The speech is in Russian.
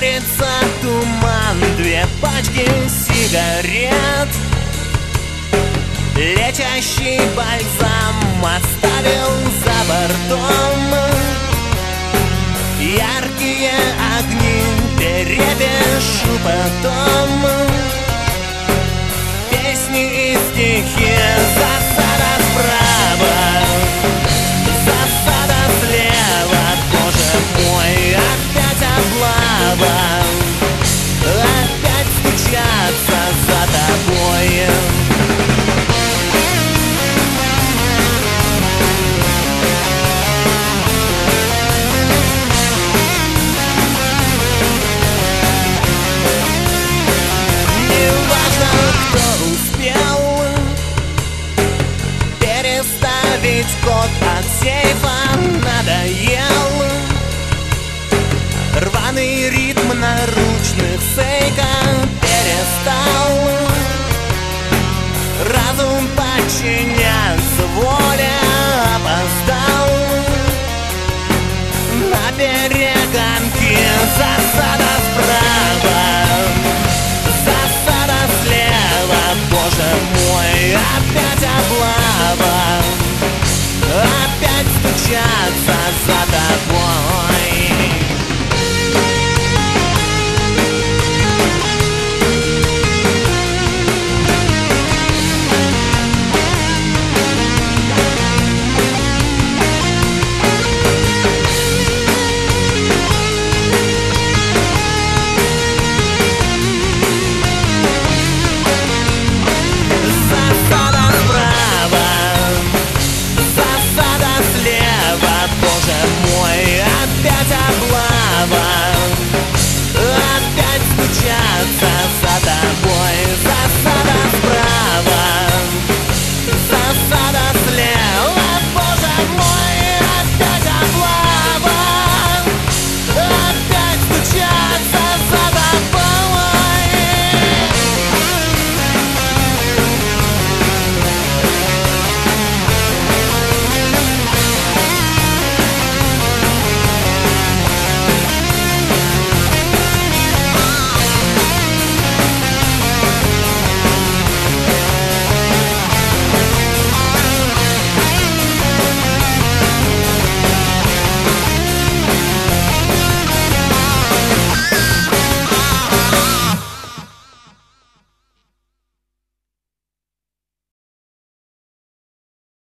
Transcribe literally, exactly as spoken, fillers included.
Курится туман, две пачки сигарет. Лечащий бальзам оставил за бортом. Яркие огни перепишу потом. Песни и стихи, засада справа, засада слева. Боже мой, опять облава, опять стучаться за тобой. Переставить код от сейфа надоел. Рваный ритм наручных сейка перестал. Разум подчинен